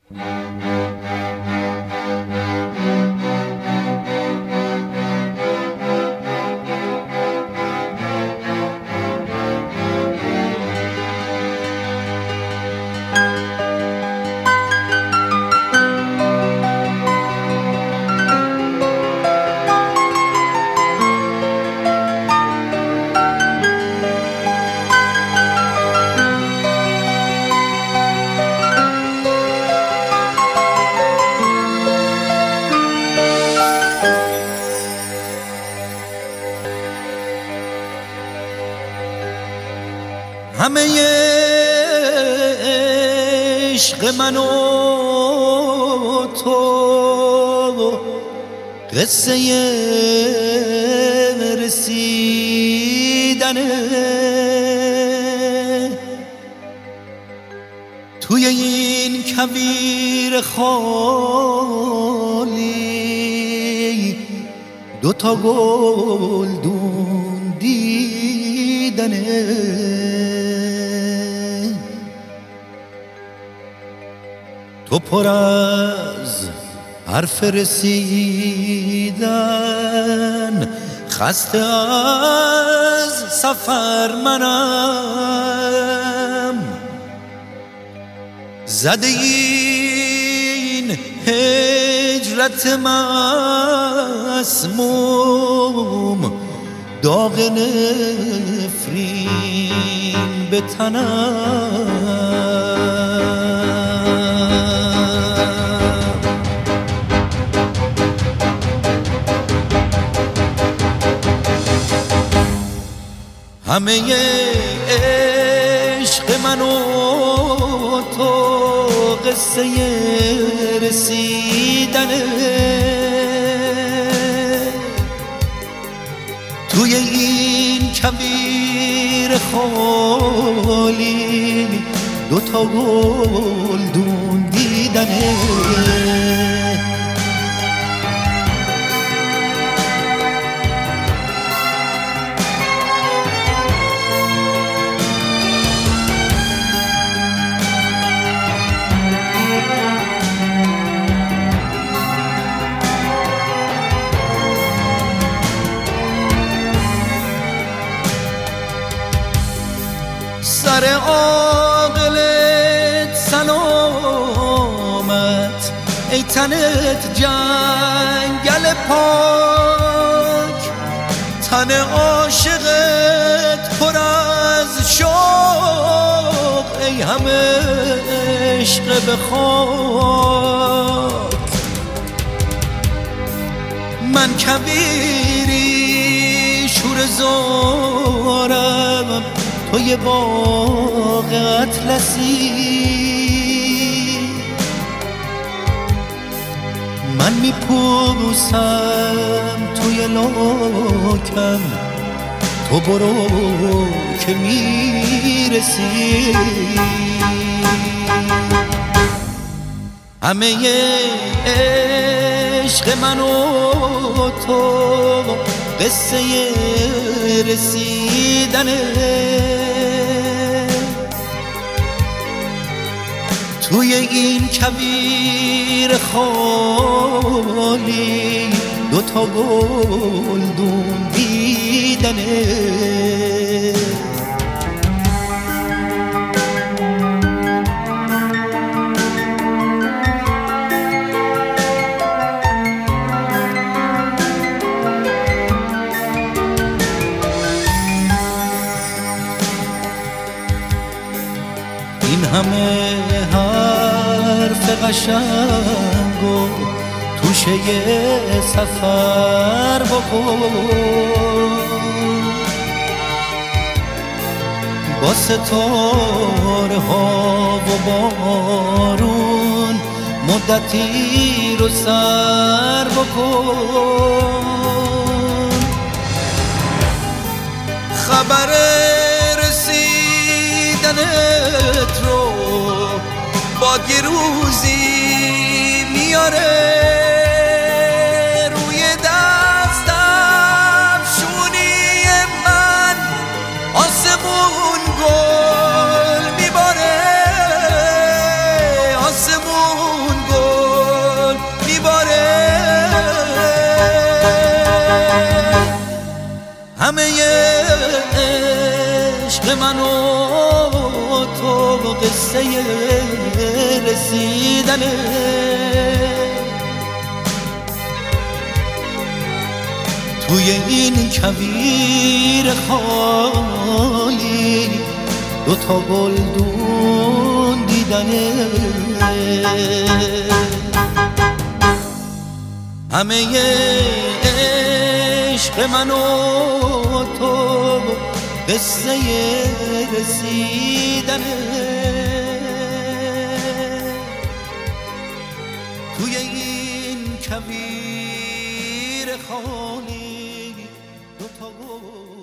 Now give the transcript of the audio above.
همه عشق من و تو قصه رسیدنه، توی این کویر خالی دوتا گلدون دیدنه. تو پر از حرف رسیدن، خسته از سفر منم، زده این هجرت مسموم، داغ نفرین به تنم. همه عشق من و تو قصه رسیدنه، توی این کویر خالی دوتا گلدون دیدنه. سر عاقلت سلامت، ای تنت جنگل پاک، تن عاشقت پر از شوق، ای همه عشق به خاک. من کویری شور زارم، توی باغ اطلسی، من میپوسم توی لاکم، تو برو که میرسی. همه عشق من و تو قصه رسیدنه، توی این کویر خالی دوتا گلدون دیدنه. این همه حرف قشنگ و توشه سفر بکن، با ستاره ها و بارون مدتی رو سر بکن. خبر رسیدنت رو با گروزی میاره، روی دستم شونی من آسمون گل میباره، آسمون عشق من و تو قصه رسیدنه توی این کویر خالی دوتا گلدون دیدنه همه عشق من و تو قصه رسیدنه توی این کویر خالی دوتا